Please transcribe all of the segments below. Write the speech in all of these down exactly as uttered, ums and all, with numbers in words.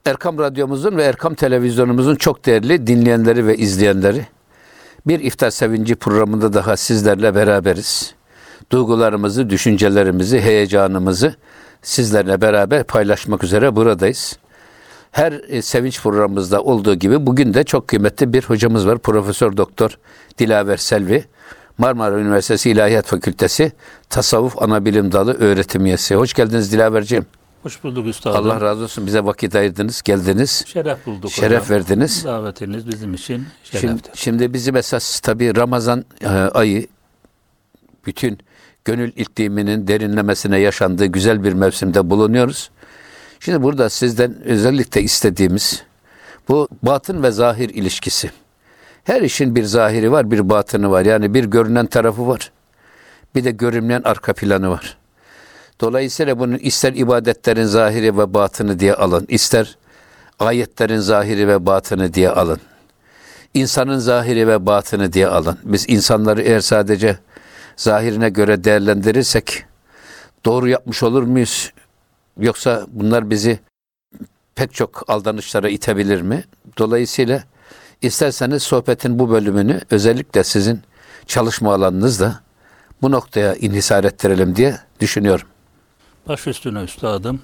Erkam Radyomuzun ve Erkam Televizyonumuzun çok değerli dinleyenleri ve izleyenleri, bir iftar sevinci programında daha sizlerle beraberiz. Duygularımızı, düşüncelerimizi, heyecanımızı sizlerle beraber paylaşmak üzere buradayız. Her e, sevinç programımızda olduğu gibi bugün de çok kıymetli bir hocamız var. Profesör Doktor Dilaver Selvi, Marmara Üniversitesi İlahiyat Fakültesi Tasavvuf Anabilim Dalı öğretim üyesi. Hoş geldiniz Dilaverciğim. Hoş bulduk üstadım. Allah razı olsun. Bize vakit ayırdınız, geldiniz. Şeref bulduk. Şeref hocam. verdiniz. Davetiniz bizim için şereftir. Şimdi, şimdi bizim esas tabii Ramazan e, ayı bütün gönül ikliminin derinlemesine yaşandığı güzel bir mevsimde bulunuyoruz. Şimdi burada sizden özellikle istediğimiz bu batın ve zahir ilişkisi. Her işin bir zahiri var, bir batını var. Yani bir görünen tarafı var. Bir de görünmeyen arka planı var. Dolayısıyla bunun ister ibadetlerin zahiri ve batını diye alın, ister ayetlerin zahiri ve batını diye alın. İnsanın zahiri ve batını diye alın. Biz insanları eğer sadece zahirine göre değerlendirirsek doğru yapmış olur muyuz? Yoksa bunlar bizi pek çok aldanışlara itebilir mi? Dolayısıyla isterseniz sohbetin bu bölümünü özellikle sizin çalışma alanınızda bu noktaya inhisar ettirelim diye düşünüyorum. Baş üstüne üstadım.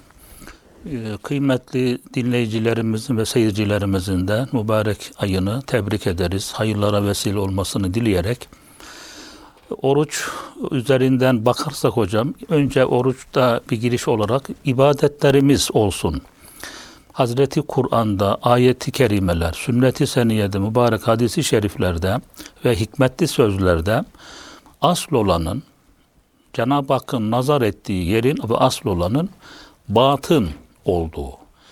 Kıymetli dinleyicilerimizin ve seyircilerimizin de mübarek ayını tebrik ederiz. Hayırlara vesile olmasını dileyerek oruç üzerinden bakarsak hocam, önce oruçta bir giriş olarak ibadetlerimiz olsun. Hazreti Kur'an'da ayeti kerimeler, sünnet-i seniyede, mübarek hadisi şeriflerde ve hikmetli sözlerde asıl olanın, Cenab-ı Hakk'ın nazar ettiği yerin ve asıl olanın batın olduğu.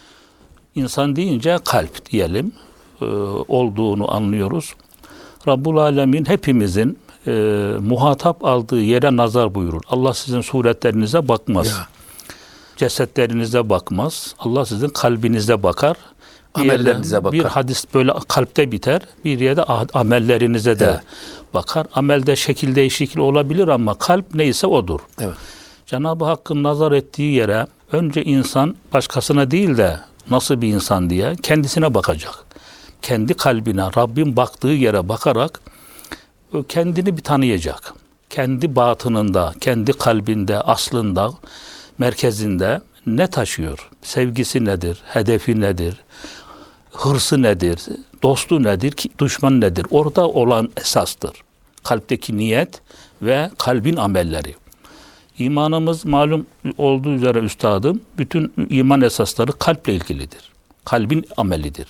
İnsan deyince kalp diyelim e, olduğunu anlıyoruz. Rabbul Alemin hepimizin e, muhatap aldığı yere nazar buyurur. Allah sizin suretlerinize bakmaz. Ya. Cesetlerinize bakmaz. Allah sizin kalbinize bakar. Amellerinize bakar. Bir hadis böyle kalpte biter. Bir yerde amellerinize de evet. bakar. Amelde şekil değişikliği olabilir ama kalp neyse odur. Evet. Cenab-ı Hakk'ın nazar ettiği yere önce insan başkasına değil de nasıl bir insan diye kendisine bakacak. Kendi kalbine, Rabbin baktığı yere bakarak kendini bir tanıyacak. Kendi batınında, kendi kalbinde, aslında, merkezinde ne taşıyor? Sevgisi nedir? Hedefi nedir? Hırsı nedir? Dostu nedir? Düşman nedir? Orada olan esastır. Kalpteki niyet ve kalbin amelleri. İmanımız malum olduğu üzere üstadım, bütün iman esasları kalple ilgilidir. Kalbin amelidir.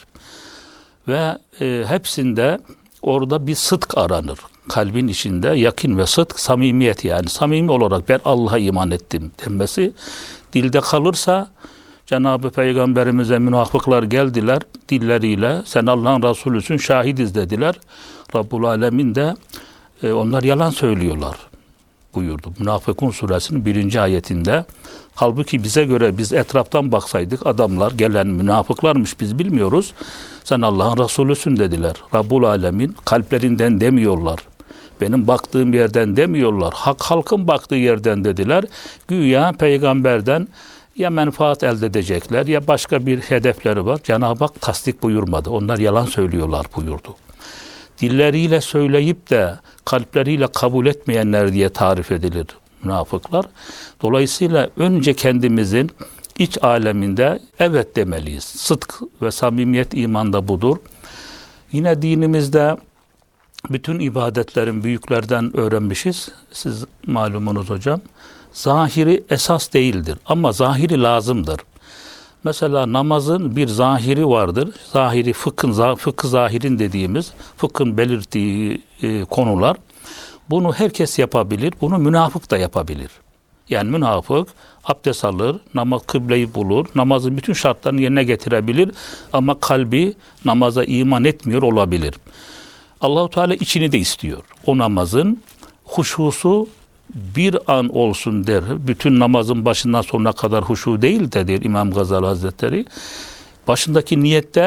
Ve e, hepsinde orada bir sıdk aranır. Kalbin içinde yakin ve sıdk, samimiyet yani. Samimi olarak ben Allah'a iman ettim denmesi. Dilde kalırsa Cenab-ı Peygamberimize münafıklar geldiler dilleriyle. Sen Allah'ın Resulüsün, şahidiz dediler. Rabbul Alemin de e, onlar yalan söylüyorlar buyurdu. Münafıkun suresinin birinci ayetinde. Halbuki bize göre biz etraftan baksaydık adamlar gelen münafıklarmış biz bilmiyoruz. Sen Allah'ın Resulüsün dediler. Rabbul Alemin kalplerinden demiyorlar. Benim baktığım yerden demiyorlar. Hak halkın baktığı yerden dediler. Güya peygamberden ya menfaat elde edecekler ya başka bir hedefleri var. Cenab-ı Hak tasdik buyurmadı. Onlar yalan söylüyorlar buyurdu. Dilleriyle söyleyip de kalpleriyle kabul etmeyenler diye tarif edilir münafıklar. Dolayısıyla önce kendimizin iç aleminde evet demeliyiz. Sıdk ve samimiyet imanda budur. Yine dinimizde bütün ibadetlerin büyüklerden öğrenmişiz. Siz malumunuz hocam. Zahiri esas değildir ama zahiri lazımdır. Mesela namazın bir zahiri vardır. Zahiri fıkhın, fıkhı zahirin dediğimiz fıkhın belirttiği e, konular. Bunu herkes yapabilir. Bunu münafık da yapabilir. Yani münafık abdest alır, namaz kıbleyi bulur, namazın bütün şartlarını yerine getirebilir ama kalbi namaza iman etmiyor olabilir. Allah-u Teala içini de istiyor. O namazın huşusu bir an olsun der. Bütün namazın başından sonuna kadar huşu değil de der İmam Gazali Hazretleri. Başındaki niyette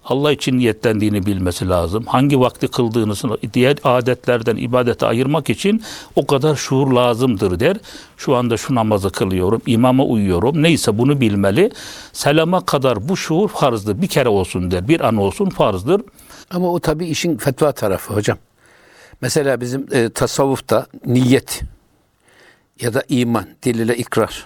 Allah için niyetlendiğini bilmesi lazım. Hangi vakti kıldığını diğer adetlerden ibadete ayırmak için o kadar şuur lazımdır der. Şu anda şu namazı kılıyorum, imama uyuyorum. Neyse bunu bilmeli. Selama kadar bu şuur farzdır. Bir kere olsun der. Bir an olsun farzdır. Ama o tabii işin fetva tarafı hocam. Mesela bizim e, tasavvufta niyet ya da iman, dil ile ikrar,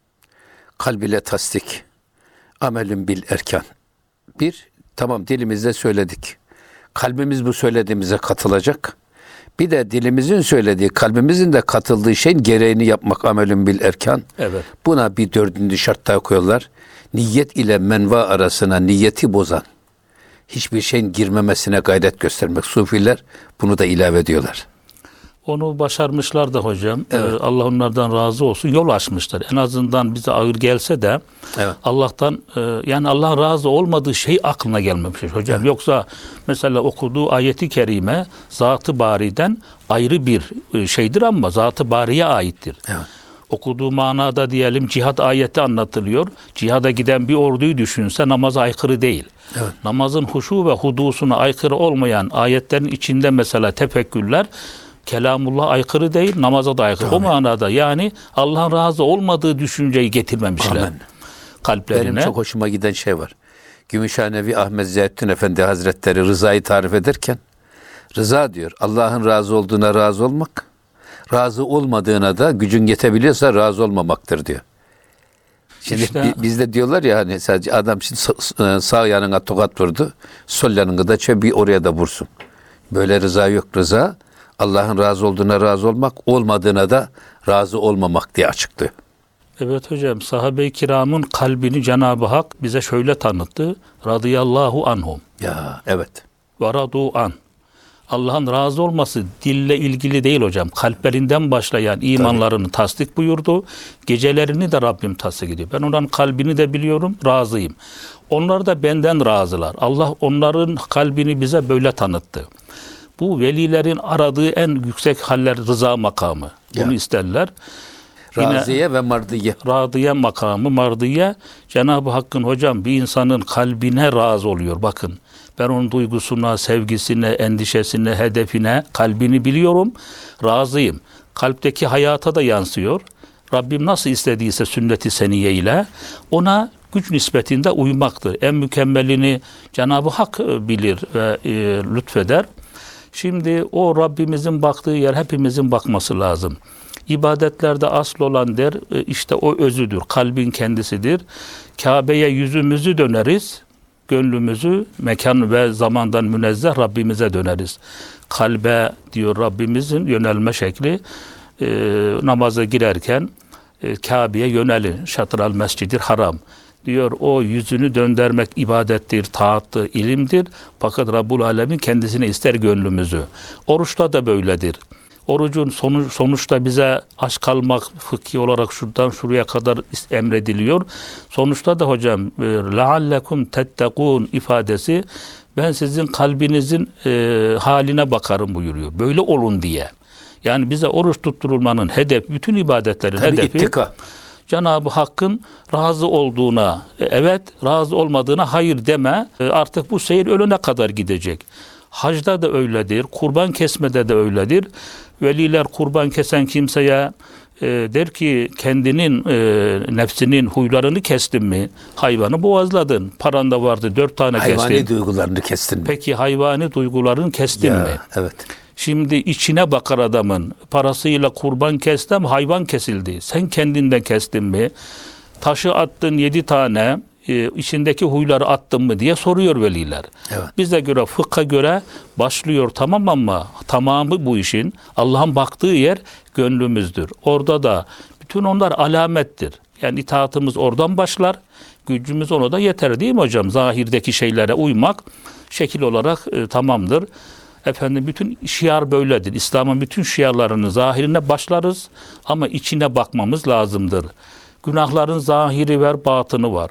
kalb ile tasdik, amelün bil erkan. Bir, tamam dilimizde söyledik. Kalbimiz bu söylediğimize katılacak. Bir de dilimizin söylediği, kalbimizin de katıldığı şeyin gereğini yapmak amelün bil erkan. Evet. Buna bir dördüncü şart daha koyuyorlar. Niyet ile menva arasına niyeti bozan, hiçbir şeyin girmemesine gayret göstermek. Sufiler bunu da ilave ediyorlar. Onu başarmışlar da hocam. Evet. Ee, Allah onlardan razı olsun. Yol açmışlar. En azından bize ağır gelse de Evet. Allah'tan e, yani Allah'ın razı olmadığı şey aklına gelmemiş hocam. Evet. Yoksa mesela okuduğu ayeti kerime Zat-ı Bari'den ayrı bir e, şeydir ama Zat-ı Bari'ye aittir. Evet. Okuduğu manada diyelim cihad ayeti anlatılıyor. Cihada giden bir orduyu düşünse namaza aykırı değil. Evet. Namazın huşu ve hudusuna aykırı olmayan ayetlerin içinde mesela tefekkürler kelamullah aykırı değil, namaza da aykırı. Tamam. O manada yani Allah'ın razı olmadığı düşünceyi getirmemişler. Amen. Kalplerine. Benim çok hoşuma giden şey var. Gümüşhanevi Ahmet Ziyaettin Efendi Hazretleri rızayı tarif ederken, rıza diyor, Allah'ın razı olduğuna razı olmak, razı olmadığına da gücün yetebiliyorsa razı olmamaktır diyor. Şimdi işte, bizde diyorlar ya hani sadece adam şimdi sağ, sağ yanına tokat vurdu, sol yanına da çöp oraya da vursun. Böyle rıza yok. Rıza Allah'ın razı olduğuna razı olmak, olmadığına da razı olmamak diye açıklıyor. Evet hocam, sahabe-i kiramın kalbini Cenab-ı Hak bize şöyle tanıttı. Radıyallahu anhum. Ya evet. Ve radu an. Allah'ın razı olması dille ilgili değil hocam. Kalplerinden başlayan imanlarını Tabii. tasdik buyurdu. Gecelerini de Rabbim tasdik ediyor. Ben onların kalbini de biliyorum, razıyım. Onlar da benden razılar. Allah onların kalbini bize böyle tanıttı. Bu velilerin aradığı en yüksek haller rıza makamı. Bunu ya. isterler. Raziye Yine, ve mardiye. Radiye makamı, mardiye. Cenab-ı Hakk'ın hocam bir insanın kalbine razı oluyor. Bakın ben onun duygusuna, sevgisine, endişesine, hedefine, kalbini biliyorum. Razıyım. Kalpteki hayata da yansıyor. Rabbim nasıl istediyse sünnet-i seniyye ile ona güç nispetinde uymaktır. En mükemmelini Cenab-ı Hak bilir ve e, lütfeder. Şimdi o Rabbimizin baktığı yer hepimizin bakması lazım. İbadetlerde asıl olan der işte o özüdür, kalbin kendisidir. Kabe'ye yüzümüzü döneriz, gönlümüzü mekan ve zamandan münezzeh Rabbimize döneriz. Kalbe diyor Rabbimizin yönelme şekli e, namaza girerken e, Kabe'ye yönelin, şatral mescidir haram. Diyor o yüzünü döndürmek ibadettir, taattır, ilimdir. Fakat Rabbul Alemin kendisine ister gönlümüzü. Oruçta da böyledir. Orucun sonuç, sonuçta bize aç kalmak fıkhi olarak şuradan şuraya kadar emrediliyor. Sonuçta da hocam لَعَلَّكُمْ تَتَّقُونَ ifadesi ben sizin kalbinizin e, haline bakarım buyuruyor. Böyle olun diye. Yani bize oruç tutturulmanın hedef, bütün ibadetlerin Tabii hedefi ittika. Cenab-ı Hakk'ın razı olduğuna, evet, razı olmadığına hayır deme. Artık bu seyir ölene kadar gidecek. Hacda da öyledir, kurban kesmede de öyledir. Veliler kurban kesen kimseye e, der ki kendinin, e, nefsinin huylarını kestin mi? Hayvanı boğazladın. Paran da vardı, dört tane hayvani kestin. Hayvani duygularını kestin mi? Peki hayvani duygularını kestin ya, mi? Evet. Şimdi içine bakar adamın. Parasıyla kurban kestim, hayvan kesildi. Sen kendinden kestin mi? Taşı attın yedi tane, e, içindeki huyları attın mı diye soruyor veliler. Evet. Bize göre, fıkha göre başlıyor tamam ama tamamı bu işin Allah'ın baktığı yer gönlümüzdür. Orada da bütün onlar alamettir. Yani itaatımız oradan başlar. Gücümüz ona da yeter değil mi hocam? Zahirdeki şeylere uymak şekil olarak e, tamamdır. Efendim bütün şiar böyledir. İslam'ın bütün şiarlarını zahirine başlarız ama içine bakmamız lazımdır. Günahların zahiri var, batını var.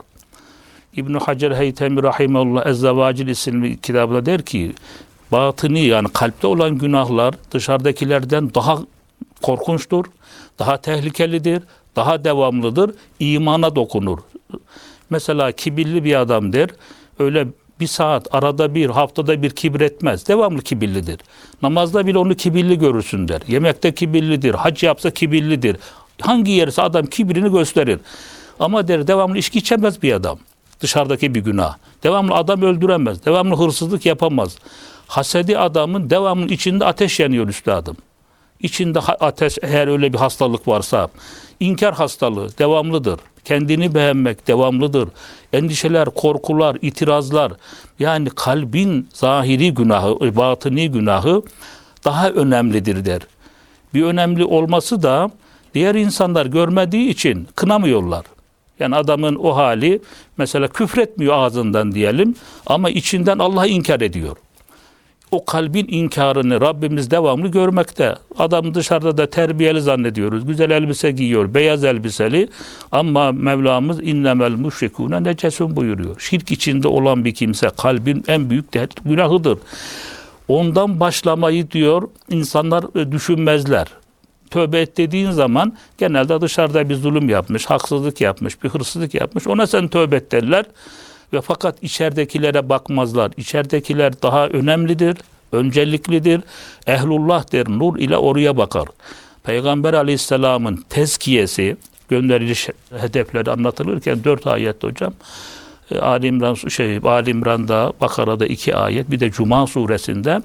İbn-i Hacer Heytemi Rahimullah Ez-Zavacil isimli kitabında der ki batını yani kalpte olan günahlar dışarıdakilerden daha korkunçtur, daha tehlikelidir, daha devamlıdır, imana dokunur. Mesela kibirli bir adam der, öyle bir saat, arada bir, haftada bir kibretmez. Devamlı kibirlidir. Namazda bile onu kibirli görürsün der. Yemekte kibirlidir. Hac yapsa kibirlidir. Hangi yerse adam kibrini gösterir. Ama der devamlı içki içemez bir adam. Dışarıdaki bir günah. Devamlı adam öldüremez. Devamlı hırsızlık yapamaz. Hasedi adamın devamlı içinde ateş yanıyor üstadım. İçinde ateş, eğer öyle bir hastalık varsa, inkar hastalığı devamlıdır. Kendini beğenmek devamlıdır. Endişeler, korkular, itirazlar, yani kalbin zahiri günahı, batini günahı daha önemlidir der. Bir önemli olması da diğer insanlar görmediği için kınamıyorlar. Yani adamın o hali mesela küfretmiyor ağzından diyelim ama içinden Allah'ı inkar ediyor. O kalbin inkarını Rabbimiz devamlı görmekte. Adam dışarıda da terbiyeli zannediyoruz. Güzel elbise giyiyor, beyaz elbiseli. Ama Mevlamız innemel müşrikûne necesun buyuruyor. Şirk içinde olan bir kimse kalbin en büyük günahıdır. Ondan başlamayı diyor insanlar düşünmezler. Tövbe et dediğin zaman genelde dışarıda bir zulüm yapmış, haksızlık yapmış, bir hırsızlık yapmış. Ona sen tövbe et derler. Ve fakat içeridekilere bakmazlar. İçeridekiler daha önemlidir, önceliklidir. Ehlullah der, nur ile oraya bakar. Peygamber Aleyhisselam'ın tezkiyesi, gönderiliş hedefleri anlatılırken dört ayet hocam. Ali İmran, şey, Ali İmran'da, Bakara'da iki ayet, bir de Cuma suresinde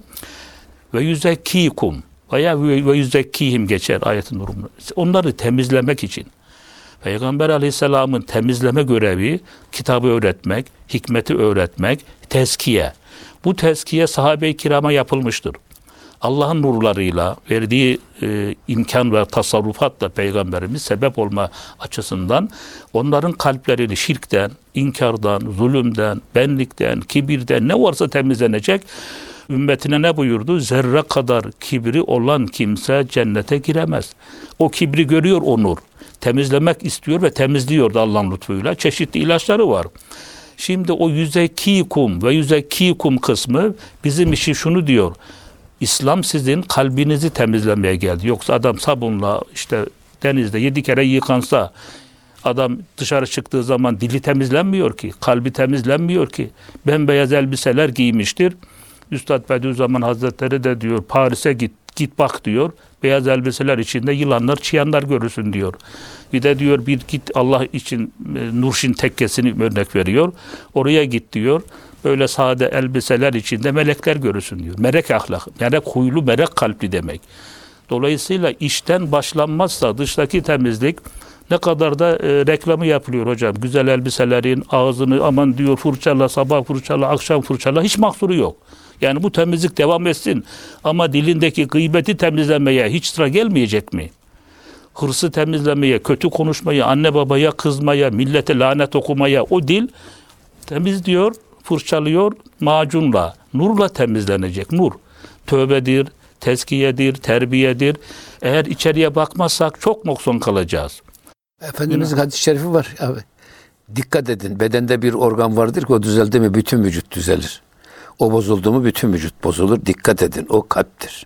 ve yüzekkikum veya ve yüzekkihim geçer ayetin durumunda. Onları temizlemek için. Peygamber Aleyhisselam'ın temizleme görevi kitabı öğretmek, hikmeti öğretmek, tezkiye. Bu tezkiye sahabe-i kirama yapılmıştır. Allah'ın nurlarıyla verdiği e, imkan ve tasarrufatla Peygamberimiz sebep olma açısından onların kalplerini şirkten, inkardan, zulümden, benlikten, kibirden ne varsa temizlenecek. Ümmetine ne buyurdu? Zerre kadar kibri olan kimse cennete giremez. O kibri görüyor o nur. Temizlemek istiyor ve temizliyor da Allah'ın lütfuyla. Çeşitli ilaçları var. Şimdi o yüzekkikum ve yüzekkikum kısmı bizim işi şunu diyor. İslam sizin kalbinizi temizlemeye geldi. Yoksa adam sabunla işte denizde yedi kere yıkansa adam dışarı çıktığı zaman dili temizlenmiyor ki. Kalbi temizlenmiyor ki. Bembeyaz elbiseler giymiştir. Üstad Bediüzzaman Hazretleri de diyor Paris'e git, git bak diyor. Beyaz elbiseler içinde yılanlar, çıyanlar görürsün diyor. Bir de diyor bir git Allah için e, Nurşin tekkesini örnek veriyor. Oraya git diyor. Böyle sade elbiseler içinde melekler görürsün diyor. Melek ahlak, melek huylu, melek kalpli demek. Dolayısıyla işten başlanmazsa dıştaki temizlik ne kadar da e, reklamı yapılıyor hocam. Güzel elbiselerin ağzını aman diyor fırçala, sabah fırçala, akşam fırçala hiç mahsuru yok. Yani bu temizlik devam etsin. Ama dilindeki gıybeti temizlemeye hiç sıra gelmeyecek mi? Hırsı temizlemeye, kötü konuşmaya, anne babaya kızmaya, millete lanet okumaya o dil temizliyor, fırçalıyor macunla, nurla temizlenecek. Nur. Tövbedir, tezkiyedir, terbiyedir. Eğer içeriye bakmazsak çok noksan kalacağız. Efendimizin hadis-i şerifi var abi. Dikkat edin. Bedende bir organ vardır ki o düzeldi mi bütün vücut düzelir. O bozuldu mu bütün vücut bozulur. Dikkat edin. O kalptir.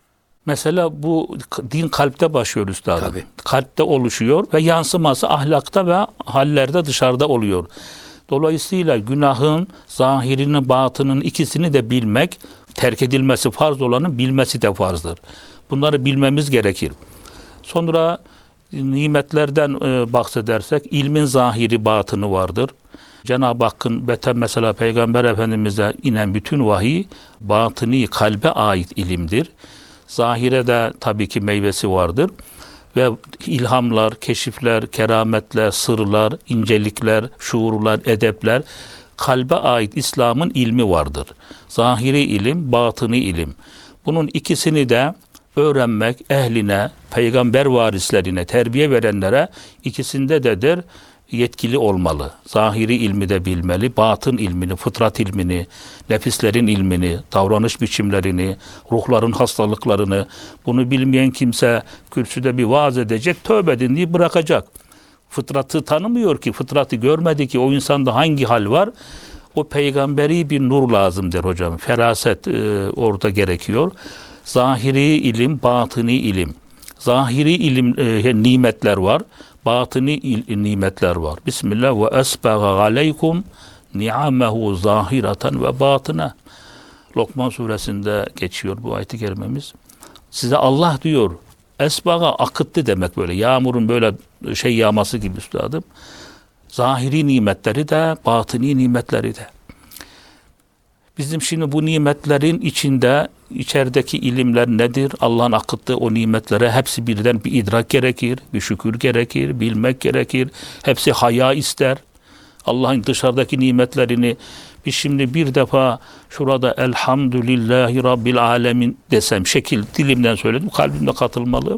Mesela bu din kalpte başlıyor üstadım. Tabii. Kalpte oluşuyor ve yansıması ahlakta ve hallerde dışarıda oluyor. Dolayısıyla günahın zahirini, batının ikisini de bilmek, terk edilmesi farz olanın bilmesi de farzdır. Bunları bilmemiz gerekir. Sonra nimetlerden e, bahsedersek ilmin zahiri batını vardır. Cenab-ı Hakk'ın beten mesela Peygamber Efendimiz'e inen bütün vahiy batıni kalbe ait ilimdir. Zahire de tabii ki meyvesi vardır. Ve ilhamlar, keşifler, kerametler, sırlar, incelikler, şuurlar, edepler kalbe ait İslam'ın ilmi vardır. Zahiri ilim, batıni ilim. Bunun ikisini de öğrenmek ehline, peygamber varislerine, terbiye verenlere ikisinde de der yetkili olmalı. Zahiri ilmi de bilmeli, batın ilmini, fıtrat ilmini, nefislerin ilmini, davranış biçimlerini, ruhların hastalıklarını, bunu bilmeyen kimse kürsüde bir vaaz edecek, tövbe edin diye bırakacak. Fıtratı tanımıyor ki, fıtratı görmedi ki o insanda hangi hal var? O peygamberi bir nur lazım der hocam. Feraset e, orada gerekiyor. Zahiri ilim, batıni ilim. Zahiri ilim e, nimetler var. Batıni il, nimetler var. Bismillah ve esbagha aleykum ni'amehu zahiratan ve batına. Lokman suresinde geçiyor bu ayet-i kerimemiz. Size Allah diyor, esbaga akıttı demek böyle. Yağmurun böyle şey yağması gibi üstadım. Zahiri nimetleri de, batini nimetleri de. Bizim şimdi bu nimetlerin içinde, içerideki ilimler nedir? Allah'ın akıttığı o nimetlere hepsi birden bir idrak gerekir, bir şükür gerekir, bilmek gerekir. Hepsi haya ister. Allah'ın dışarıdaki nimetlerini biz şimdi bir defa şurada elhamdülillahi rabbil alemin desem, şekil dilimden söyledim, kalbimde katılmalı.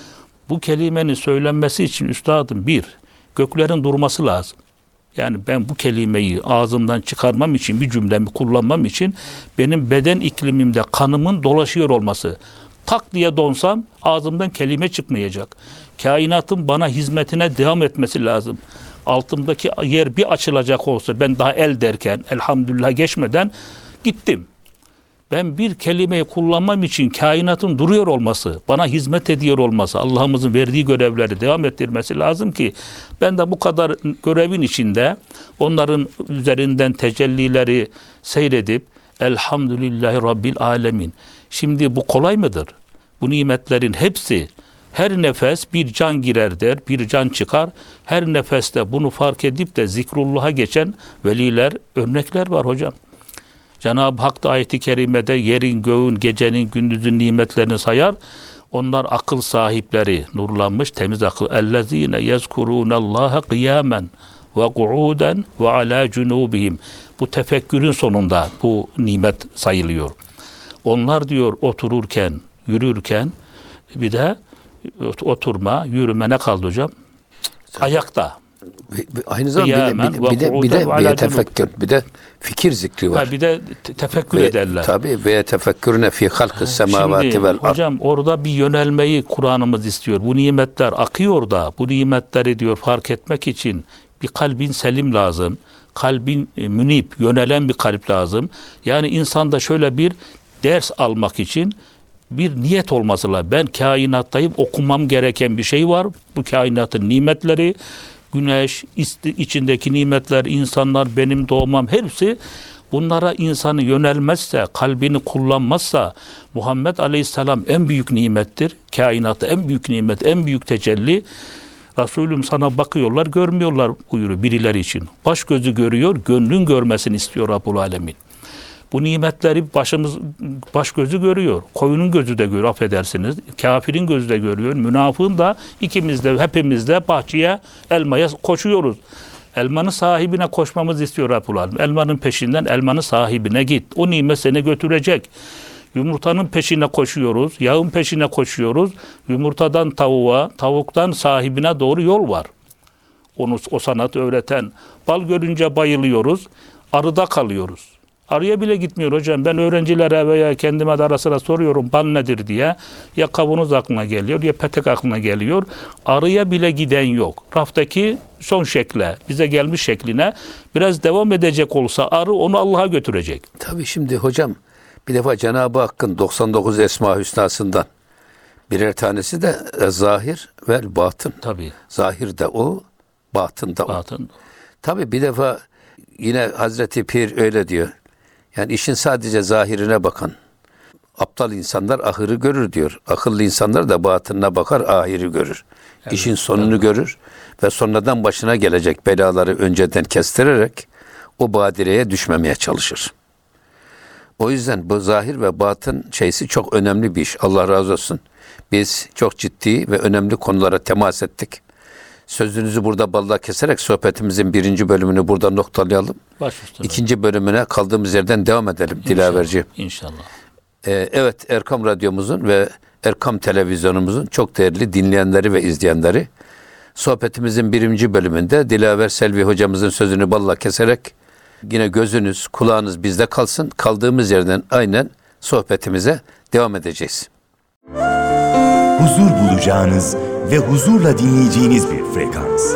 Bu kelimenin söylenmesi için üstadım bir, göklerin durması lazım. Yani ben bu kelimeyi ağzımdan çıkarmam için, bir cümlemi kullanmam için benim beden iklimimde kanımın dolaşıyor olması. Tak diye donsam ağzımdan kelime çıkmayacak. Kainatın bana hizmetine devam etmesi lazım. Altımdaki yer bir açılacak olsa, ben daha el derken, elhamdülillah geçmeden gittim. Ben bir kelimeyi kullanmam için kainatın duruyor olması, bana hizmet ediyor olması, Allah'ımızın verdiği görevleri devam ettirmesi lazım ki ben de bu kadar görevin içinde onların üzerinden tecellileri seyredip elhamdülillahi rabbil alemin. Şimdi bu kolay mıdır? Bu nimetlerin hepsi, her nefes bir can girer der, bir can çıkar. Her nefeste bunu fark edip de zikrullah'a geçen veliler, örnekler var hocam. Cenab-ı Hak da ayet-i kerimede yerin, göğün, gecenin, gündüzün nimetlerini sayar. Onlar akıl sahipleri, nurlanmış, temiz akıl. اَلَّذ۪ينَ يَذْكُرُونَ اللّٰهَ قِيَامًا وَقُعُودًا وَعَلَى جُنُوبِهِمْ. Bu tefekkürün sonunda bu nimet sayılıyor. Onlar diyor otururken, yürürken, bir de oturma, yürüme ne kaldı hocam? Ayakta. Aynı zamanda bir de bir de bir de bir de tefekkür, bir de fikir zikri var. Ha, bir de tefekkür ve, ederler. Tabii ve tefekkürüne fi halkı semavati vel ard. Hocam orada bir yönelmeyi Kur'an'ımız istiyor. Bu nimetler akıyor da bu nimetleri diyor fark etmek için bir kalbin selim lazım. Kalbin e, münip, yönelen bir kalp lazım. Yani insanda şöyle bir ders almak için bir niyet olması lazım. Ben kainattayım, okumam gereken bir şey var. Bu kainatın nimetleri, güneş, içindeki nimetler, insanlar, benim doğmam, hepsi bunlara insanı yönelmezse, kalbini kullanmazsa Muhammed Aleyhisselam en büyük nimettir. Kainatta en büyük nimet, en büyük tecelli. Resulüm sana bakıyorlar, görmüyorlar buyuruyor birileri için. Baş gözü görüyor, gönlün görmesini istiyor Rabbul Alemin. Bu nimetleri başımız, baş gözü görüyor. Koyunun gözü de görüyor, affedersiniz. Kafirin gözü de görüyor. Münafığın da, ikimiz de, hepimiz de bahçeye, elmaya koşuyoruz. Elmanın sahibine koşmamız istiyor Rabbul Alemin. Elmanın peşinden elmanın sahibine git. O nimet seni götürecek. Yumurtanın peşine koşuyoruz. Yağın peşine koşuyoruz. Yumurtadan tavuğa, tavuktan sahibine doğru yol var. Onu, o sanatı öğreten. Bal görünce bayılıyoruz. Arıda kalıyoruz. Arıya bile gitmiyor hocam. Ben öğrencilere veya kendime de ara sıra soruyorum bal nedir diye. Ya kavanoz aklına geliyor ya petek aklına geliyor. Arıya bile giden yok. Raftaki son şekle, bize gelmiş şekline biraz devam edecek olsa arı onu Allah'a götürecek. Tabii şimdi hocam bir defa Cenab-ı Hakk'ın doksan dokuz Esma Hüsna'sından birer tanesi de zahir ve batın. Tabii. Zahir de o, batın da o. Batın. Tabii bir defa yine Hazreti Pir öyle diyor. Yani işin sadece zahirine bakan aptal insanlar ahırı görür diyor. Akıllı insanlar da batınına bakar, ahiri görür. Evet, İşin sonunu evet. görür ve sonradan başına gelecek belaları önceden kestirerek o badireye düşmemeye çalışır. O yüzden bu zahir ve batın şeysi çok önemli bir iş. Allah razı olsun. Biz çok ciddi ve önemli konulara temas ettik. Sözünüzü burada balla keserek sohbetimizin birinci bölümünü burada noktalayalım. Başüstüne. İkinci bölümüne kaldığımız yerden devam edelim Dilaverci. İnşallah. Ee, evet, Erkam Radyomuzun ve Erkam Televizyonumuzun çok değerli dinleyenleri ve izleyenleri, sohbetimizin birinci bölümünde Dilaver Selvi hocamızın sözünü balla keserek yine gözünüz, kulağınız bizde kalsın. Kaldığımız yerden aynen sohbetimize devam edeceğiz. Huzur bulacağınız ve huzurla dinleyeceğiniz bir frekans.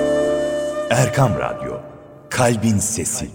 Erkam Radyo, Kalbin Sesi.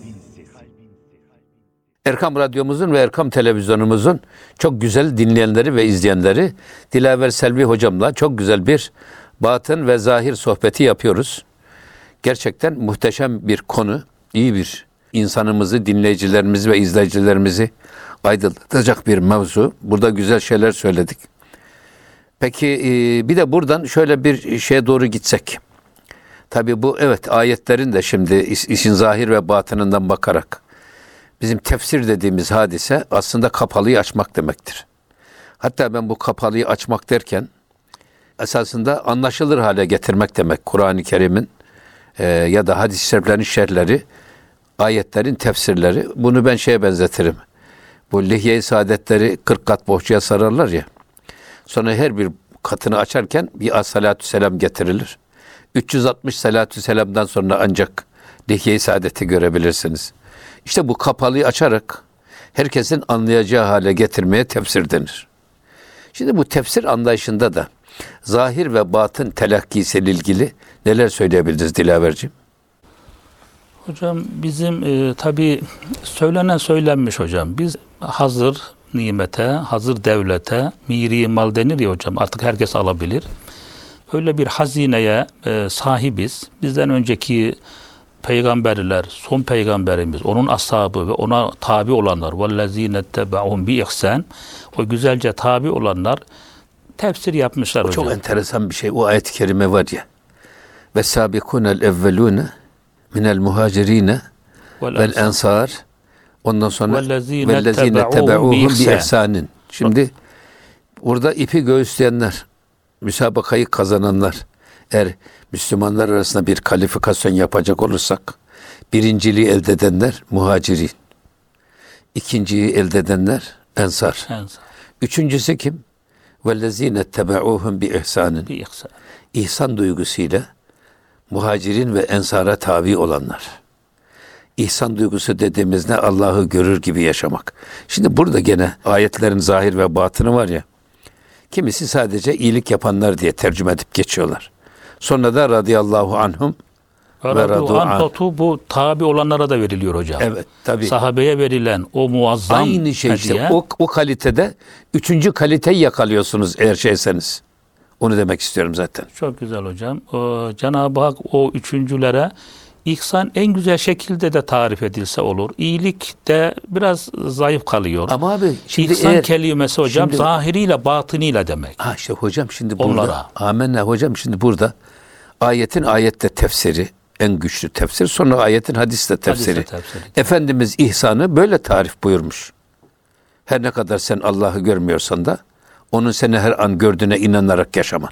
Erkam Radyomuzun ve Erkam Televizyonumuzun çok güzel dinleyenleri ve izleyenleri, Dilaver Selvi hocamla çok güzel bir batın ve zahir sohbeti yapıyoruz. Gerçekten muhteşem bir konu, iyi bir insanımızı, dinleyicilerimizi ve izleyicilerimizi aydınlatacak bir mevzu. Burada güzel şeyler söyledik. Peki bir de buradan şöyle bir şeye doğru gitsek. Tabii bu evet ayetlerin de şimdi işin zahir ve batınından bakarak bizim tefsir dediğimiz hadise aslında kapalıyı açmak demektir. Hatta ben bu kapalıyı açmak derken esasında anlaşılır hale getirmek demek. Kur'an-ı Kerim'in e, ya da hadis-i şeriflerin şerhleri, ayetlerin tefsirleri. Bunu ben şeye benzetirim. Bu lihye-i saadetleri kırk kat bohçaya sararlar ya. Sonra her bir katını açarken bir as-salatü selam getirilir. üç yüz altmış salatü selamdan sonra ancak lihye-i saadeti görebilirsiniz. İşte bu kapalıyı açarak herkesin anlayacağı hale getirmeye tefsir denir. Şimdi bu tefsir anlayışında da zahir ve batın telakkisiyle ilgili neler söyleyebiliriz Dilaverciğim? Hocam bizim e, tabii söylenen söylenmiş hocam. Biz hazır nimete, hazır devlete, miri mal denir ya hocam, artık herkes alabilir. Öyle bir hazineye e, sahibiz. Bizden önceki peygamberler, son peygamberimiz, onun ashabı ve ona tabi olanlar, وَالَّذ۪ينَ اتَّبَعُهُمْ بِإِحْسَانٍ, o güzelce tabi olanlar tefsir yapmışlar o hocam. Çok enteresan bir şey. O ayet-i kerime var ya. وَالسَّابِقُونَ الْاَوَّلُونَ مِنَ الْمُهَاجِر۪ينَ وَالْاَنْصَارِ Ondan sonra وَالَّذ۪ينَ اتَّبَعُوهُمْ بِإِحْسَانٍ. Şimdi burada ipi göğüsleyenler, müsabakayı kazananlar, eğer Müslümanlar arasında bir kalifikasyon yapacak olursak, birinciliği elde edenler muhacirin, ikinciyi elde edenler ensar. Ensar. Üçüncüsü kim? وَالَّذ۪ينَ اتَّبَعُوهُمْ بِإِحْسَانٍ. Bir ihsan. İhsan duygusuyla muhacirin ve ensara tabi olanlar. İhsan duygusu dediğimizde Allah'ı görür gibi yaşamak. Şimdi burada gene ayetlerin zahir ve batını var ya, kimisi sadece iyilik yapanlar diye tercüme edip geçiyorlar. Sonra da radıyallahu anhum ve radu an. Bu tabi olanlara da veriliyor hocam. Evet, tabii. Sahabeye verilen o muazzam aynı şey işte. hediye, O, o kalitede üçüncü kaliteyi yakalıyorsunuz eğer şeyseniz. Onu demek istiyorum zaten. Çok güzel hocam. O, Cenab-ı Hak o üçüncülere ihsan en güzel şekilde de tarif edilse olur. İyilik de biraz zayıf kalıyor. Ama abi şimdi İhsan eğer, kelimesi hocam şimdi, zahiriyle batınıyla demek. Ha işte hocam şimdi burada. Onlara. Amenna hocam şimdi burada ayetin ayette tefsiri en güçlü tefsir. Sonra ayetin hadiste tefsiri. Hadiste tefsiri. Efendimiz ihsanı böyle tarif buyurmuş. Her ne kadar sen Allah'ı görmüyorsan da onun seni her an gördüğüne inanarak yaşaman.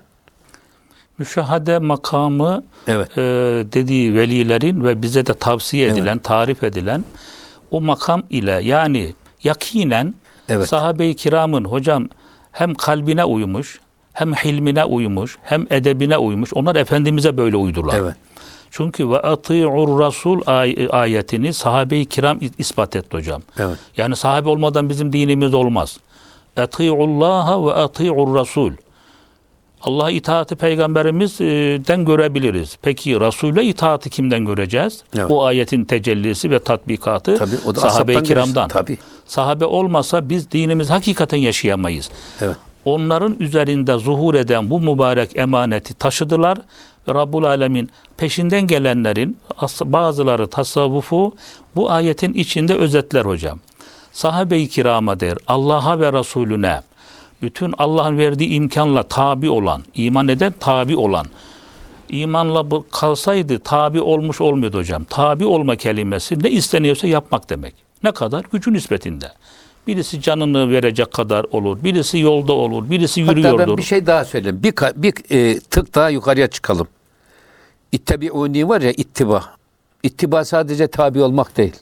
Müşahade makamı Evet. e, dediği velilerin ve bize de tavsiye edilen, Evet. tarif edilen o makam ile yani yakinen Evet. sahabe-i kiramın hocam hem kalbine uymuş, hem hilmine uymuş, hem edebine uymuş. Onlar Efendimiz'e böyle uydular. Evet. Çünkü ve ati'ur rasul ay- ayetini sahabe-i kiram ispat etti hocam. Evet. Yani sahabe olmadan bizim dinimiz olmaz. Ati'ullaha ve ati'ur rasul. Allah'a itaati peygamberimizden görebiliriz. Peki Resul'e itaati kimden göreceğiz? Evet. Bu ayetin tecellisi ve tatbikatı Tabii, o da sahabe-i ashabtan kiramdan. gelirsin, tabii. Sahabe olmasa biz dinimiz hakikaten yaşayamayız. Evet. Onların üzerinde zuhur eden bu mübarek emaneti taşıdılar. Rabbul Alemin peşinden gelenlerin bazıları tasavvufu bu ayetin içinde özetler hocam. Sahabe-i kirama der, Allah'a ve Resulüne bütün Allah'ın verdiği imkanla tabi olan, iman eden tabi olan, imanla kalsaydı tabi olmuş olmuyordu hocam. Tabi olma kelimesi ne isteniyorsa yapmak demek. Ne kadar? Gücü nispetinde. Birisi canını verecek kadar olur, birisi yolda olur, birisi yürüyordur. Hatta ben bir şey daha söyleyeyim. Bir, bir e, tık daha yukarıya çıkalım. İttebi'uni var ya, ittiba. İttiba sadece tabi olmak değil.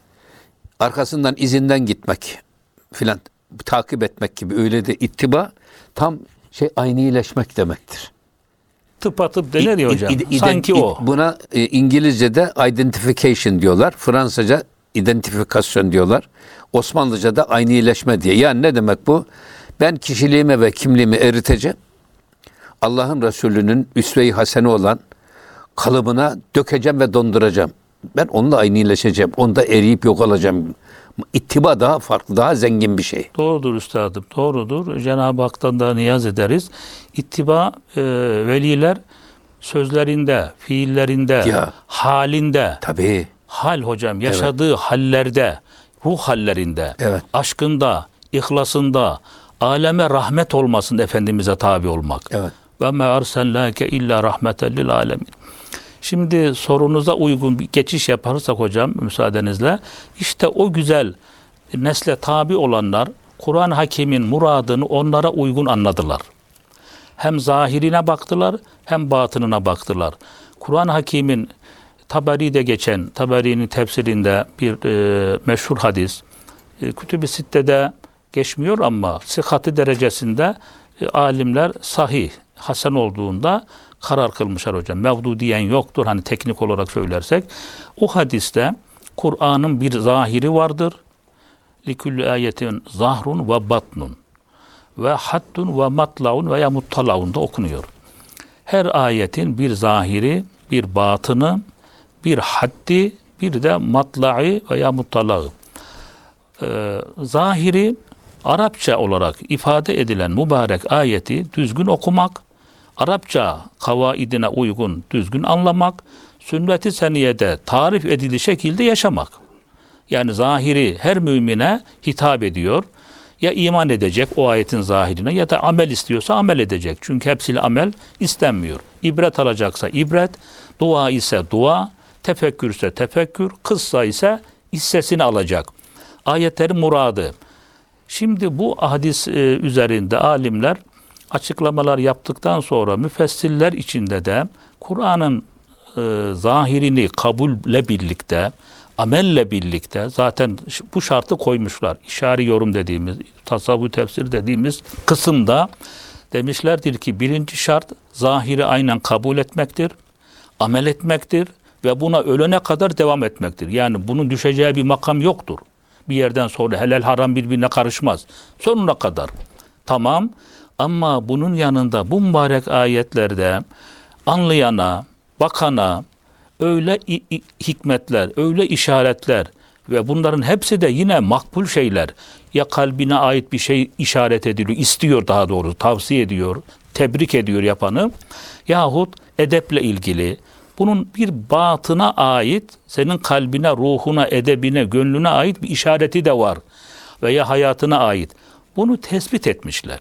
Arkasından izinden gitmek filan, takip etmek gibi, öyle de ittiba tam şey aynileşmek demektir. Tıpatıp denir ya hocam. İ, i, Sanki i, o. Buna e, İngilizce'de identification diyorlar. Fransızca identifikasyon diyorlar. Osmanlıca'da aynileşme diye. Yani ne demek bu? Ben kişiliğimi ve kimliğimi eriteceğim. Allah'ın Resulü'nün üsve-i hasene olan kalıbına dökeceğim ve donduracağım. Ben onunla aynileşeceğim. Onda eriyip yok olacağım. İttiba daha farklı, daha zengin bir şey. Doğrudur üstadım, doğrudur. Cenab-ı Hak'tan da niyaz ederiz. İttiba e, veliler sözlerinde, fiillerinde, Ya. halinde Tabii. hal hocam yaşadığı evet. hallerde, ruh hallerinde, evet. aşkında, ihlasında, aleme rahmet olmasın Efendimiz'e tabi olmak. Evet. Ve me ersellâke illa rahmeten lil âlemin. Şimdi sorunuza uygun bir geçiş yaparsak hocam müsaadenizle, işte o güzel nesle tabi olanlar Kur'an-ı Hakîm'in muradını onlara uygun anladılar. Hem zahirine baktılar hem batınına baktılar. Kur'an-ı Hakîm'in Taberi'de geçen, Taberi'nin tefsirinde bir e, meşhur hadis, e, Kütüb-i Sitte'de geçmiyor ama sıhhati derecesinde e, alimler sahih, hasen olduğunda karar kılmışlar hocam. Mevdu diyen yoktur hani teknik olarak söylersek. O hadiste Kur'an'ın bir zahiri vardır. Likulli ayetin zahrun ve batnun ve hattun ve matlaun veya muttalaun da okunuyor. Her ayetin bir zahiri, bir batını, bir haddi, bir de matla'i veya muttalağı. Ee, zahiri Arapça olarak ifade edilen mübarek ayeti düzgün okumak, Arapça kavaidine uygun düzgün anlamak, sünnet-i seniyede tarif edildiği şekilde yaşamak. Yani zahiri her mümine hitap ediyor. Ya iman edecek o ayetin zahirine ya da amel istiyorsa amel edecek. Çünkü hepsiyle amel istenmiyor. İbret alacaksa ibret, dua ise dua, tefekkür ise tefekkür, kıssa ise hissesini alacak. Ayetlerin muradı. Şimdi bu hadis e, üzerinde alimler açıklamalar yaptıktan sonra müfessirler içinde de Kur'an'ın e, zahirini kabulle birlikte, amelle birlikte zaten bu şartı koymuşlar. İşari yorum dediğimiz, tasavvuf tefsir dediğimiz kısımda demişlerdir ki birinci şart zahiri aynen kabul etmektir, amel etmektir ve buna ölene kadar devam etmektir. Yani bunun düşeceği bir makam yoktur. Bir yerden sonra helal haram birbirine karışmaz. Sonuna kadar. Tamam ama bunun yanında bu mübarek ayetlerde anlayana, bakana öyle hikmetler, öyle işaretler ve bunların hepsi de yine makbul şeyler. Ya kalbine ait bir şey işaret ediliyor, istiyor daha doğrusu, tavsiye ediyor, tebrik ediyor yapanı. Yahut edeple ilgili, bunun bir batına ait, senin kalbine, ruhuna, edebine, gönlüne ait bir işareti de var. Veya hayatına ait. Bunu tespit etmişler.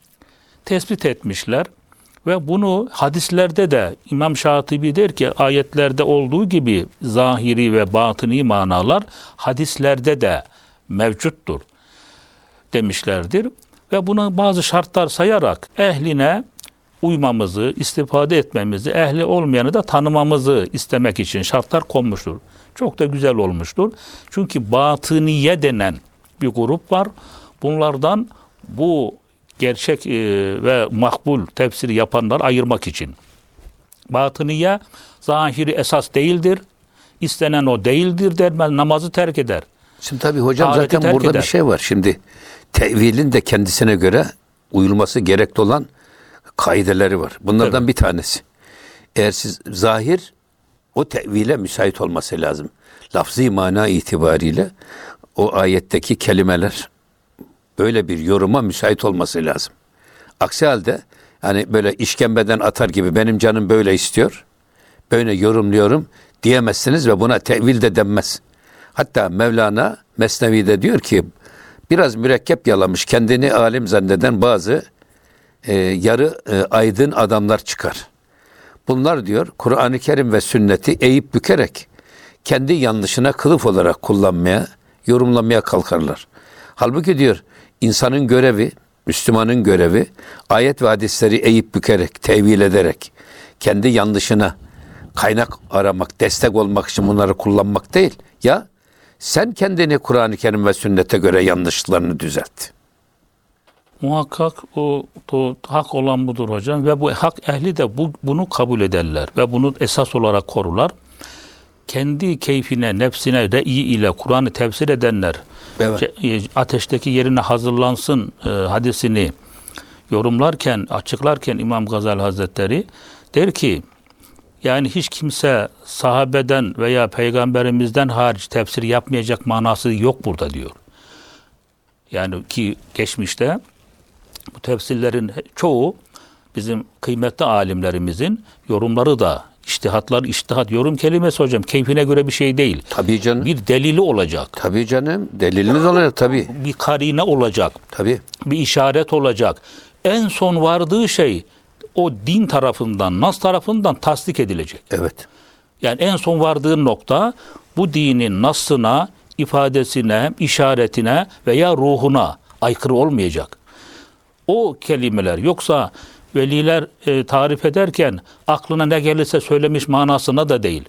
Tespit etmişler. Ve bunu hadislerde de İmam Şatibi der ki ayetlerde olduğu gibi zahiri ve batıni manalar hadislerde de mevcuttur demişlerdir. Ve buna bazı şartlar sayarak ehline uymamızı, istifade etmemizi, ehli olmayanı da tanımamızı istemek için şartlar konmuştur. Çok da güzel olmuştur. Çünkü batıniye denen bir grup var. Bunlardan bu gerçek e, ve makbul tefsiri yapanlar ayırmak için. Batıniye zahiri esas değildir. İstenen o değildir der. Namazı terk eder. Şimdi tabii hocam Ahireti zaten burada eder. Bir şey var. Şimdi tevilin de kendisine göre uyulması gerekli olan kaideleri var. Bunlardan evet. bir tanesi. Eğer siz zahir o tevile müsait olması lazım. Lafzi mana itibariyle o ayetteki kelimeler böyle bir yoruma müsait olması lazım. Aksi halde hani böyle işkembeden atar gibi benim canım böyle istiyor, böyle yorumluyorum diyemezsiniz ve buna tevil de denmez. Hatta Mevlana Mesnevi'de diyor ki biraz mürekkep yalamış kendini alim zanneden bazı e, yarı e, aydın adamlar çıkar. Bunlar diyor Kur'an-ı Kerim ve sünneti eğip bükerek kendi yanlışına kılıf olarak kullanmaya, yorumlamaya kalkarlar. Halbuki diyor insanın görevi, Müslümanın görevi ayet ve hadisleri eğip bükerek, tevil ederek kendi yanlışına kaynak aramak, destek olmak için bunları kullanmak değil. Ya sen kendini Kur'an-ı Kerim ve sünnete göre yanlışlarını düzelt. Muhakkak o, o hak olan budur hocam ve bu hak ehli de bu, bunu kabul ederler ve bunu esas olarak korurlar. Kendi keyfine, nefsine, re'i ile Kur'an'ı tefsir edenler evet. ateşteki yerine hazırlansın e, hadisini yorumlarken, açıklarken İmam Gazali Hazretleri der ki yani hiç kimse sahabeden veya peygamberimizden hariç tefsir yapmayacak manası yok burada diyor. Yani ki geçmişte bu tefsirlerin çoğu bizim kıymetli alimlerimizin yorumları da İçtihatlar, içtihat, yorum kelimesi hocam keyfine göre bir şey değil. Tabii canım. Bir delili olacak. Tabii canım. Deliliniz olacak tabii. Bir karine olacak. Tabii. Bir işaret olacak. En son vardığı şey o din tarafından, nas tarafından tasdik edilecek. Evet. Yani en son vardığı nokta bu dinin nasına, ifadesine, işaretine veya ruhuna aykırı olmayacak. O kelimeler, yoksa veliler e, tarif ederken aklına ne gelirse söylemiş manasına da değil.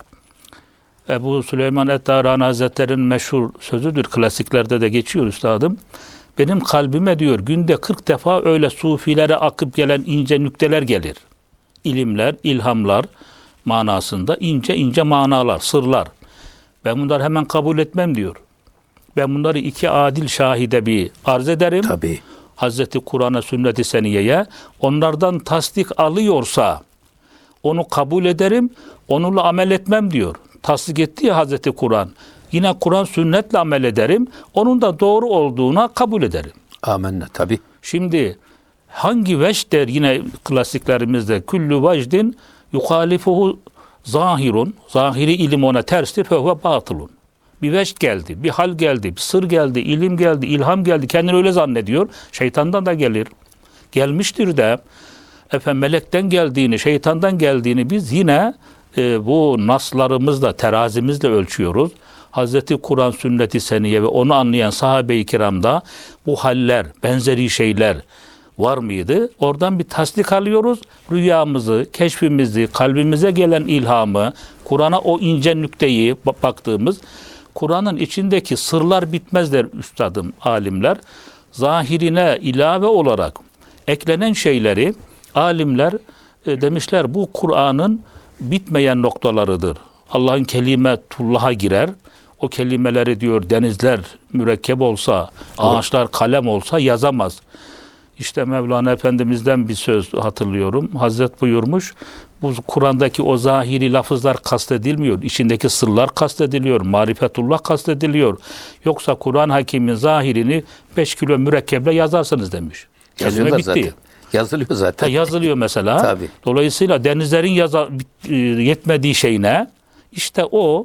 Ebu Süleyman Et-Tarani Hazretleri'nin meşhur sözüdür. Klasiklerde de geçiyor üstadım. Benim kalbime diyor günde kırk defa öyle sufilere akıp gelen ince nükteler gelir. İlimler, ilhamlar manasında ince ince manalar, sırlar. Ben bunları hemen kabul etmem diyor. Ben bunları iki adil şahide bir arz ederim. Tabii. Hazreti Kur'an'a, sünnet-i seniyeye, onlardan tasdik alıyorsa onu kabul ederim, onunla amel etmem diyor. Tasdik etti ya Hazreti Kur'an. Yine Kur'an sünnetle amel ederim, onun da doğru olduğuna kabul ederim. Amenna tabii. Şimdi hangi veç der yine klasiklerimizde, küllü vecdin yuhalifuhu zahirun, zahiri ilim ona terstir, fehve batılun. Bir veç geldi, bir hal geldi, bir sır geldi, ilim geldi, ilham geldi. Kendini öyle zannediyor. Şeytandan da gelir. Gelmiştir de efendim melekten geldiğini, şeytandan geldiğini biz yine e, bu naslarımızla, terazimizle ölçüyoruz. Hazreti Kur'an, sünnet-i seniye ve onu anlayan sahabe-i kiramda bu haller, benzeri şeyler var mıydı? Oradan bir tasdik alıyoruz. Rüyamızı, keşfimizi, kalbimize gelen ilhamı, Kur'an'a o ince nükteyi baktığımız, Kur'an'ın içindeki sırlar bitmez der üstadım, alimler. Zahirine ilave olarak eklenen şeyleri alimler e, demişler bu Kur'an'ın bitmeyen noktalarıdır. Allah'ın kelimetullah'a girer. O kelimeleri diyor denizler mürekkep olsa, ağaçlar kalem olsa yazamaz. İşte Mevlana Efendimiz'den bir söz hatırlıyorum. Hazret buyurmuş, bu Kur'an'daki o zahiri lafızlar kastedilmiyor. İçindeki sırlar kastediliyor. Marifetullah kastediliyor. Yoksa Kur'an Hakim'in zahirini beş kilo mürekkeple yazarsınız demiş. Yazıyorlar zaten. Yazılıyor zaten. Ha, yazılıyor mesela. Tabii. Dolayısıyla denizlerin yaza, yetmediği şey ne? İşte o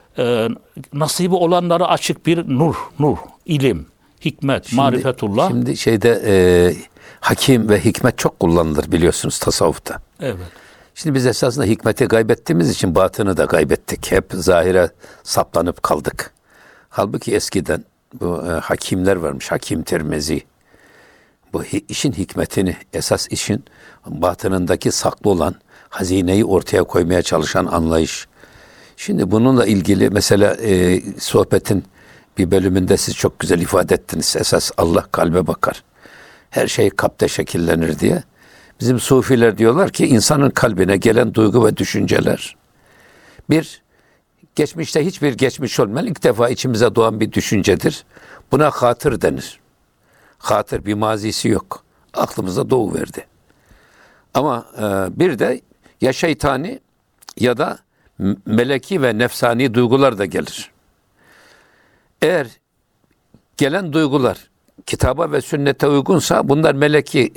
e, nasibi olanlara açık bir nur, nur, ilim, hikmet, Şimdi, marifetullah. Şimdi şeyde e, hakim ve hikmet çok kullanılır biliyorsunuz tasavvufta. Evet. Şimdi biz esasında hikmeti kaybettiğimiz için batını da kaybettik. Hep zahire saplanıp kaldık. Halbuki eskiden bu e, hakimler varmış. Hakim Tirmizi. Bu hi, işin hikmetini, esas işin batınındaki saklı olan hazineyi ortaya koymaya çalışan anlayış. Şimdi bununla ilgili mesela e, sohbetin bir bölümünde siz çok güzel ifade ettiniz. Esas Allah kalbe bakar. Her şey kalpte şekillenir diye. Bizim sufiler diyorlar ki insanın kalbine gelen duygu ve düşünceler bir, geçmişte hiçbir geçmiş olmayan ilk defa içimize doğan bir düşüncedir. Buna hatır denir. Hatır bir mazisi yok. Aklımıza doğuverdi. Ama e, bir de ya şeytani ya da meleki ve nefsani duygular da gelir. Eğer gelen duygular kitaba ve sünnete uygunsa bunlar meleki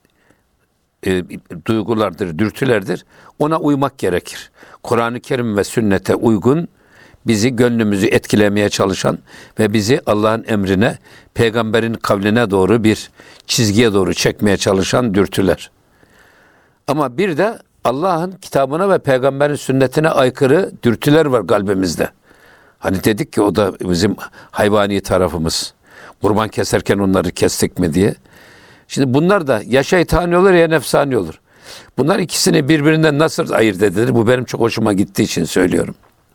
e, duygulardır, dürtülerdir. Ona uymak gerekir. Kur'an-ı Kerim ve sünnete uygun, bizi, gönlümüzü etkilemeye çalışan ve bizi Allah'ın emrine, peygamberin kavline doğru bir çizgiye doğru çekmeye çalışan dürtüler. Ama bir de Allah'ın kitabına ve peygamberin sünnetine aykırı dürtüler var kalbimizde. Hani dedik ki o da bizim hayvani tarafımız. Kurban keserken onları kestik mi diye. Şimdi bunlar da ya şeytani olur ya nefsani olur. Bunlar ikisini birbirinden nasıl ayırt edilir? Bu benim çok hoşuma gittiği için söylüyorum.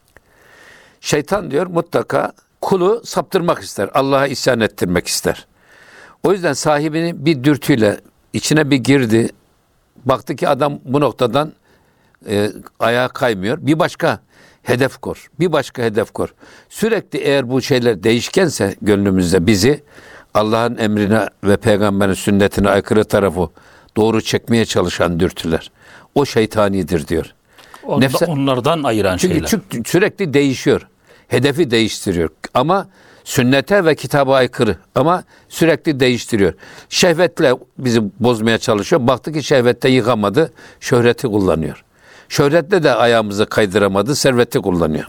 Şeytan diyor mutlaka kulu saptırmak ister. Allah'a isyan ettirmek ister. O yüzden sahibini bir dürtüyle içine bir girdi. Baktı ki adam bu noktadan e, ayağa kaymıyor. Bir başka hedef kur. Bir başka hedef kur. Sürekli eğer bu şeyler değişkense gönlümüzde bizi Allah'ın emrine ve peygamberin sünnetine aykırı tarafı doğru çekmeye çalışan dürtüler. O şeytanidir diyor. Onda, Nefse, onlardan ayıran çünkü şeyler. Çünkü sürekli değişiyor. Hedefi değiştiriyor. Ama sünnete ve kitaba aykırı. Ama sürekli değiştiriyor. Şehvetle bizi bozmaya çalışıyor. Baktı ki şehvette yıkamadı. Şöhreti kullanıyor. Şöhretle de ayağımızı kaydıramadı, serveti kullanıyor.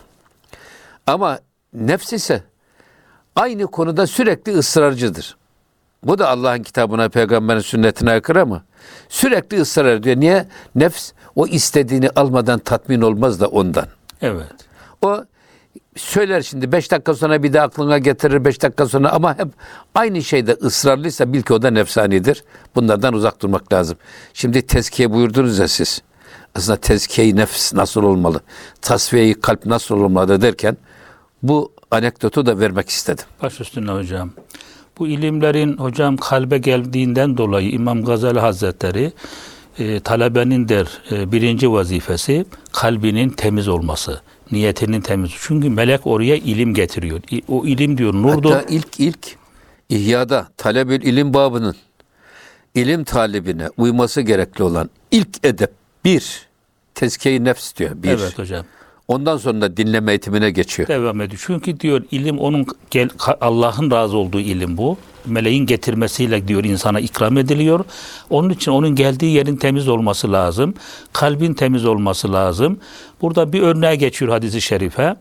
Ama nefs ise aynı konuda sürekli ısrarcıdır. Bu da Allah'ın kitabına, peygamberin sünnetine aykırı ama sürekli ısrar ediyor. Niye? Nefs o istediğini almadan tatmin olmaz da ondan. Evet. O söyler şimdi beş dakika sonra bir de aklına getirir beş dakika sonra ama hep aynı şeyde ısrarlıysa bil ki o da nefsanidir. Bunlardan uzak durmak lazım. Şimdi tezkiye buyurdunuz ya siz. Aslında tezkiye-i nefs nasıl olmalı? Tasfiye-i kalp nasıl olmalı derken bu anekdotu da vermek istedim. Baş üstüne hocam. Bu ilimlerin hocam kalbe geldiğinden dolayı İmam Gazali Hazretleri e, talebenin der e, birinci vazifesi kalbinin temiz olması, niyetinin temiz. Çünkü melek oraya ilim getiriyor. O ilim diyor nurdur. Hatta ilk ilk İhya'da talebül ilim babının ilim talibine uyması gerekli olan ilk edep bir tezkiye-i nefs diyor. Bir. Evet hocam. Ondan sonra dinleme eğitimine geçiyor. Devam ediyor. Çünkü diyor ilim onun gel, Allah'ın razı olduğu ilim bu. Meleğin getirmesiyle diyor insana ikram ediliyor. Onun için onun geldiği yerin temiz olması lazım. Kalbin temiz olması lazım. Burada bir örneğe geçiyor hadis-i şerife.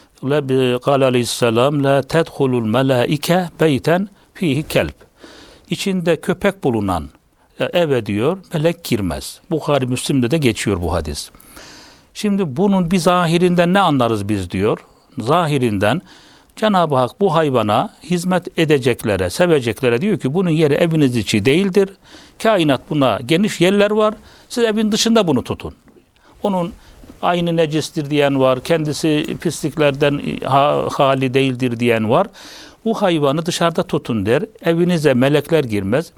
Kâle aleyhisselam la tedhulul melâike beyten fihi kelb. İçinde köpek bulunan eve diyor melek girmez. Buhari Müslim'de de geçiyor bu hadis. Şimdi bunun bir zahirinden ne anlarız biz diyor. Zahirinden Cenab-ı Hak bu hayvana hizmet edeceklere, seveceklere diyor ki bunun yeri eviniz içi değildir. Kainat buna geniş yerler var. Siz evin dışında bunu tutun. Onun aynı necistir diyen var. Kendisi pisliklerden ha, hali değildir diyen var. Bu hayvanı dışarıda tutun der. Evinize melekler girmez.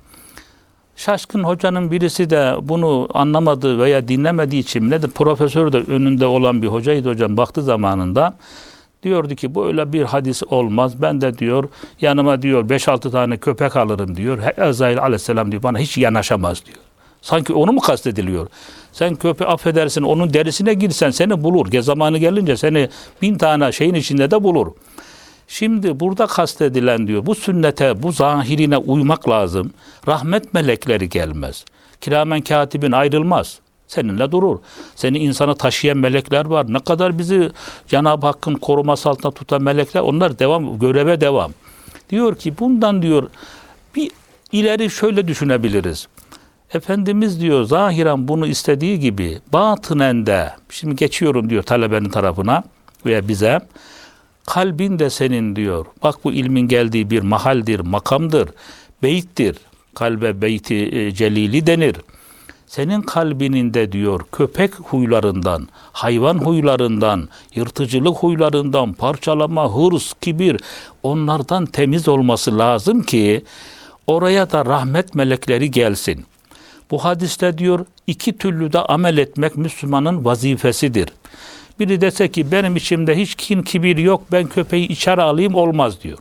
Şaşkın hocanın birisi de bunu anlamadığı veya dinlemediği için nedir? Profesör de önünde olan bir hocaydı hocam. Baktı zamanında diyordu ki bu öyle bir hadis olmaz. Ben de diyor yanıma diyor beş altı tane köpek alırım diyor. Ezrail aleyhisselam diyor bana hiç yanaşamaz diyor. Sanki onu mu kastediliyor? Sen köpeği affedersin onun derisine girsen seni bulur. Gez zamanı gelince seni bin tane şeyin içinde de bulur. Şimdi burada kastedilen diyor bu sünnete, bu zahirine uymak lazım. Rahmet melekleri gelmez. Kiramen katibin ayrılmaz. Seninle durur. Seni insana taşıyan melekler var. Ne kadar bizi Cenab-ı Hakk'ın koruması altında tutan melekler onlar devam, göreve devam. Diyor ki bundan diyor bir ileri şöyle düşünebiliriz. Efendimiz diyor zahiren bunu istediği gibi batınen de şimdi geçiyorum diyor talebenin tarafına veya bize kalbin de senin diyor. Bak bu ilmin geldiği bir mahaldir, makamdır, beyittir. Kalbe beyti e, celili denir. Senin kalbinin de diyor köpek huylarından, hayvan huylarından, yırtıcılık huylarından, parçalama, hırs, kibir onlardan temiz olması lazım ki oraya da rahmet melekleri gelsin. Bu hadiste diyor iki türlü de amel etmek Müslümanın vazifesidir. Biri dese ki benim içimde hiç kin kibir yok ben köpeği içeri alayım olmaz diyor.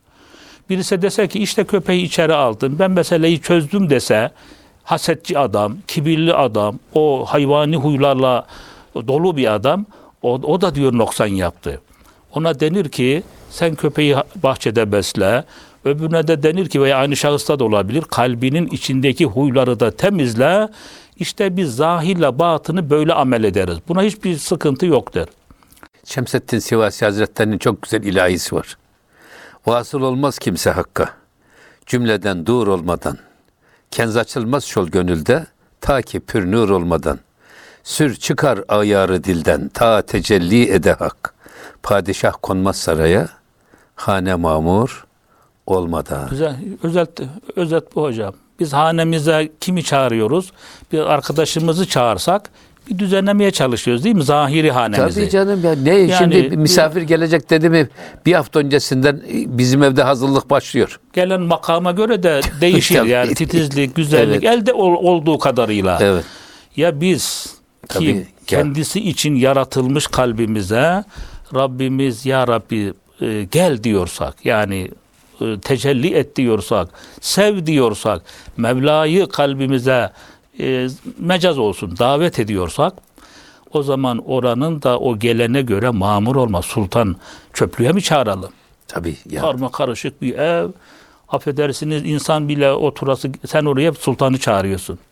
Birisi dese ki işte köpeği içeri aldım ben meseleyi çözdüm dese hasetçi adam, kibirli adam, o hayvani huylarla dolu bir adam o, o da diyor noksan yaptı. Ona denir ki sen köpeği bahçede besle, öbürüne de denir ki veya aynı şahısta da olabilir kalbinin içindeki huyları da temizle. İşte biz zahirle batını böyle amel ederiz. Buna hiçbir sıkıntı yok der. Şemseddin Sivasi Hazretleri'nin çok güzel ilahisi var. Vasıl olmaz kimse hakka. Cümleden dur olmadan. Kenz açılmaz şol gönülde. Ta ki pür nur olmadan. Sür çıkar ayarı dilden. Ta tecelli ede hak. Padişah konmaz saraya. Hane mamur olmadan. Güzel, özet, özet bu hocam. Biz hanemize kimi çağırıyoruz? Bir arkadaşımızı çağırsak bir düzenlemeye çalışıyoruz değil mi? Zahiri hanemizi. Tabii canım ya. Ne yani, şimdi misafir gelecek dedi mi bir hafta öncesinden bizim evde hazırlık başlıyor. Gelen makama göre de değişir yani titizlik, güzellik evet. Elde ol, olduğu kadarıyla. Evet. Ya biz Tabii, ki kendisi ya. için yaratılmış kalbimize Rabbimiz ya Rabbi e, gel diyorsak yani tecelli et diyorsak, sev diyorsak, Mevla'yı kalbimize e, mecaz olsun, davet ediyorsak, o zaman oranın da o gelene göre mamur olma. Sultan çöplüğe mi çağıralım? Tabii. Ya. Karma karışık bir ev, affedersiniz insan bile oturası, sen oraya sultanı çağırıyorsun.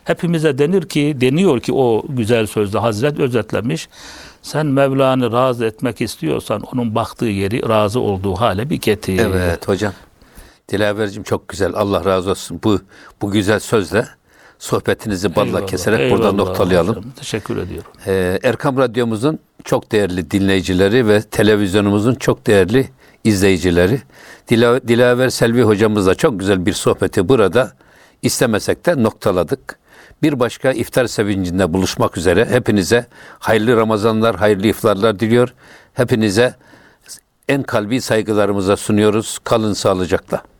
Hepimize denir ki, deniyor ki o güzel sözde Hazret özetlemiş. Sen Mevla'nı razı etmek istiyorsan onun baktığı yeri razı olduğu hale bir getir. Evet hocam. Dilaver'cim çok güzel. Allah razı olsun. Bu bu güzel sözle sohbetinizi balla Eyvallah, keserek eyvallah burada noktalayalım. hocam. Teşekkür ediyorum. Ee, Erkam Radyomuzun çok değerli dinleyicileri ve televizyonumuzun çok değerli izleyicileri. Dila, Dilaver Selvi hocamızla çok güzel bir sohbeti burada istemesek de noktaladık. Bir başka iftar sevincinde buluşmak üzere hepinize hayırlı Ramazanlar, hayırlı iftarlar diliyor. Hepinize en kalbi saygılarımıza sunuyoruz. Kalın sağlıcakla.